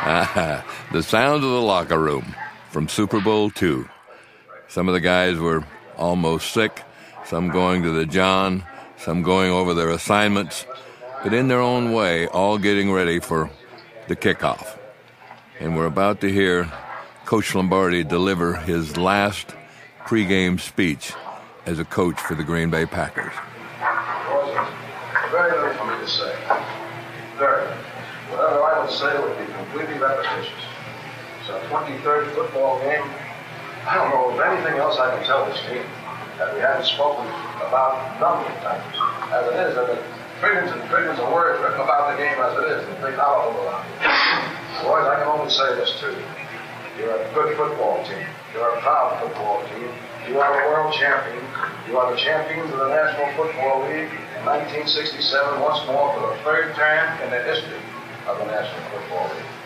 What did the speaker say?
The sound of the locker room from Super Bowl II. Some of the guys were almost sick, some going to the John, some going over their assignments, but in their own way, all getting ready for the kickoff. And we're about to hear Coach Lombardi deliver his last pregame speech as a coach for the Green Bay Packers. Very little for me to say. Very. Whatever I would say would be completely repetitious. It's our 23rd football game. I don't know of anything else I can tell this team that we haven't spoken about a number of times. As it is, there are trillions and trillions of words written about the game as it is, and big all over around. Boys, I can only say this too. You're a good football team. You're a proud football team. You are a world champion. You are the champions of the National Football League in 1967, once more for the third time in the history of the National Football League.